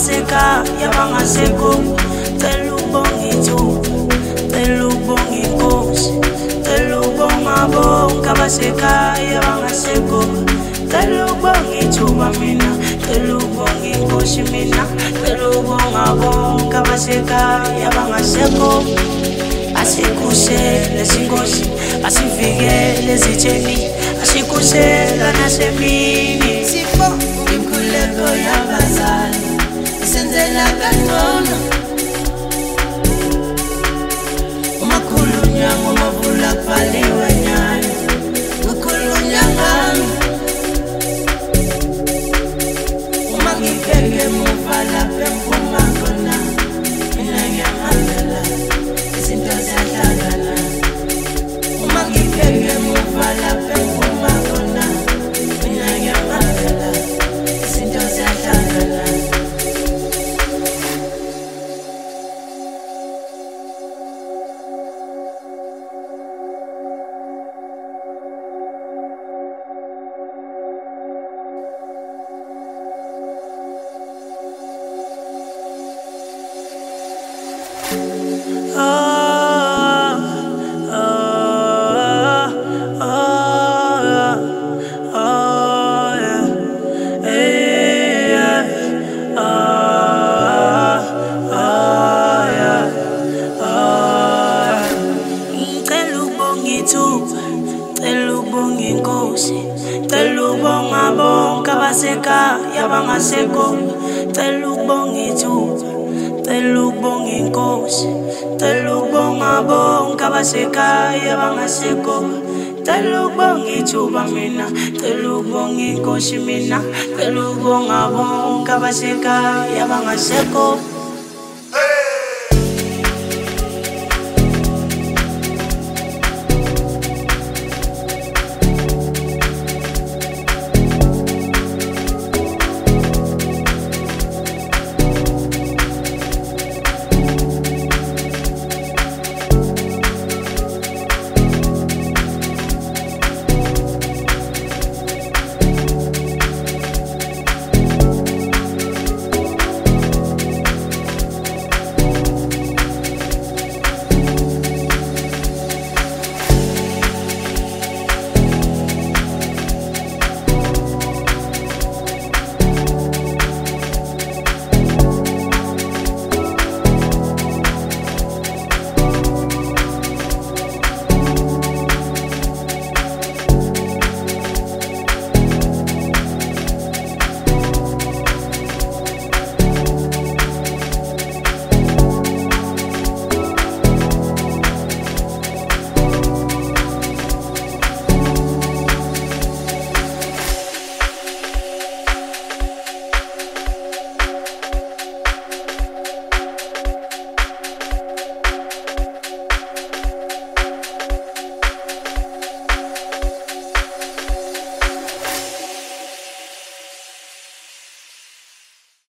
abasekhaya bangasekho. Cela ukubonga ithuba, cela ukubonga inkosi, cela ukubonga bonke abasekhaya bangasekho. Cela ukubonga ithuba mina, cela ukubonga inkosi mina, cela ukubonga bonke abasekhaya bangasekho. Asikusele sinkosi, asivikele zitheni, asikusela nasemini. Sifo inkululeko yabazali isenzela kangcono. Umakhulunywa ngomavula kubhaliwe nyani, ukhulunywa ngami. Uma ngibheke emuva lapha empuma khona, mina ngiyamangala izinto ziyahlangana. Uma ngibheke emuva lapha empuma khona, mina ngiyamangala izinto ziyahlangana. Cela ukubonga inkosi, cela ukubonga bonke abasekhaya bangasekho. Cela ukubonga ithuba, cela ukubonga inkosi, cela ukubonga bonke abasekhaya bangasekho. Cela ukubonga ithuba mina, cela ukubonga inkosi mina, cela ukubonga bonke abasekhaya bangasekho.